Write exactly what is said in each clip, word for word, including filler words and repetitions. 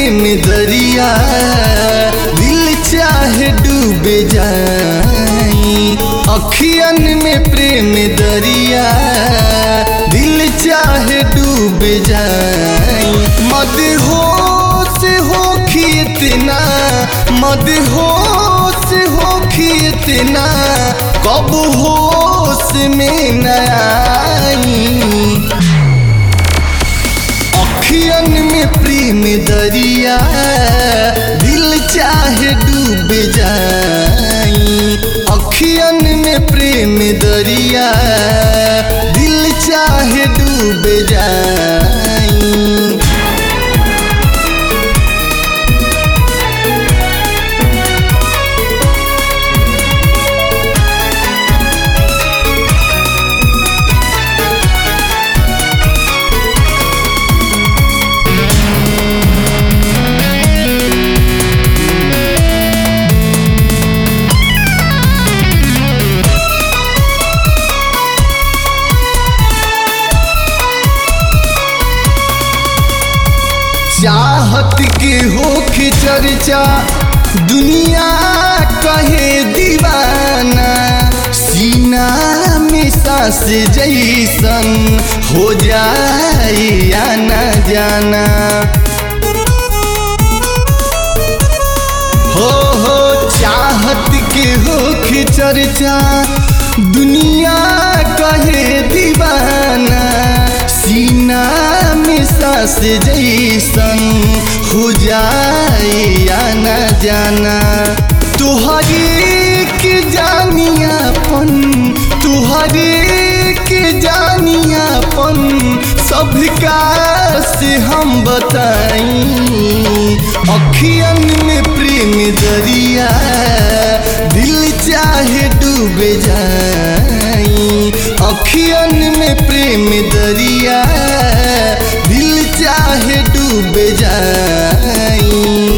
प्रेम दरिया दिल चाहे डूब जाई। अखियन में प्रेम दरिया दिल चाहे डूब जाई। मदहोश होखी इतना मदहोश होखी इतना कब होश में न आई। अखियन में प्रेम दरिया दिल चाहे डूब जाई। अखियन में प्रेम दरिया दिल चाहे डूब जाई। चाहत के होके चर्चा दुनिया कहे दीवाना। सीना में सांस जैसन हो जाए आना जाना। हो हो चाहत के होके चर्चा दुनिया कहे दीवाना। सीना में सांस जैसन हो जाए आना जाना। तुहरे के जानियापन तुहरे के जानियापन सबका से हम बताई। अखियन में प्रेम दरिया दिल चाहे डूब जाई। अखियन में प्रेम दरिया दिल चाहे डूब जाई।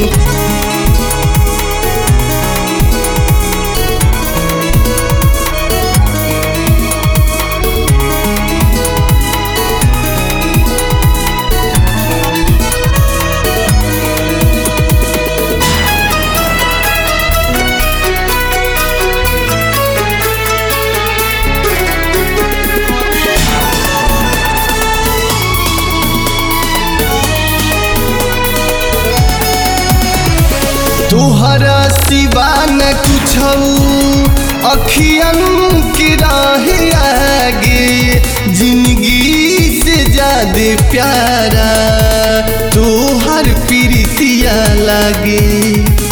तोहरा सिवा न कुछ अखियन के राह आगे। जिंदगी से ज्यादा प्यारा तोहर प्रीतिया लागे।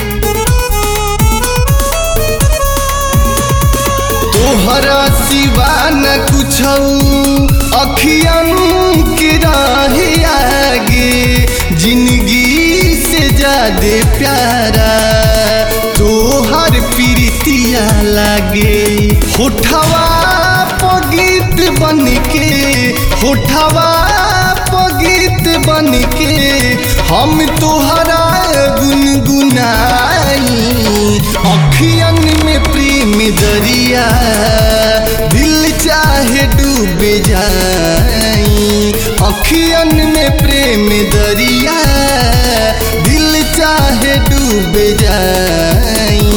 तोहरा सिवा न कुछ अखियन के राह आगे। जिंदगी से ज्यादा प्यारा तोहर प्रीतिया लागे। होठवा पगीत बन के होठवा पगीत बन के हम तोहरा गुनगुनाई। अखियन में प्रेम दरिया दिल चाहे डूब जाई। अखियन में प्रेम दरिया दिल चाहे डूब जाई।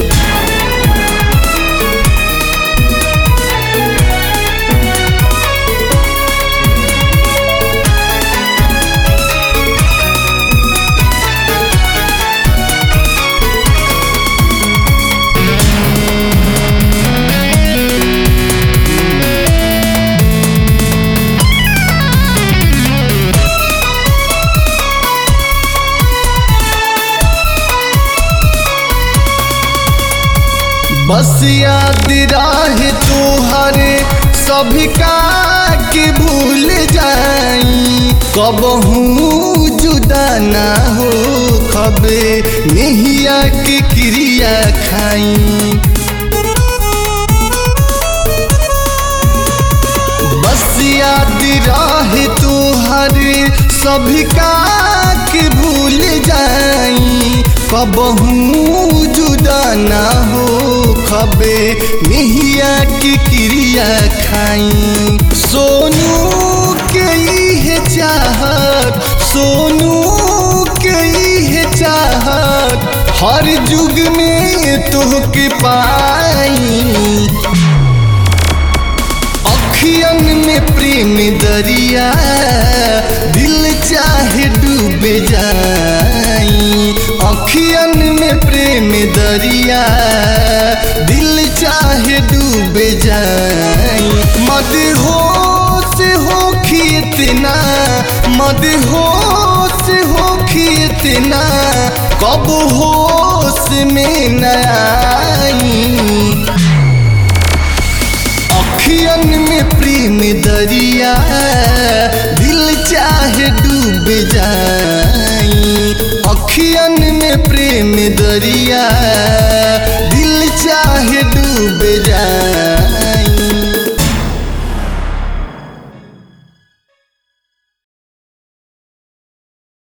बस याद रहे तोहरे सबका के भूल जाई। कबहू जुदा ना हो खबे नहिया के क्रिया खाई। बस याद रहे तोहरे सबका के भूल जाई। कबहू जुदा ना हो खबे नहिया की क्रिया खाई। सोनू के ही चाहत सोनू के हर जुग में तोहके पाई, अखियन में प्रेम दरिया दिल चाहे डूबे जाई, अखियन में प्रेम दरिया दिल चाहे डूबे जाई। मदहोश होखी इतना, मदहोश होखी इतना, कब होश में न आई। अखियन में प्रेम दरिया दिल चाहे डूब जाई, अखियन में प्रेम दरिया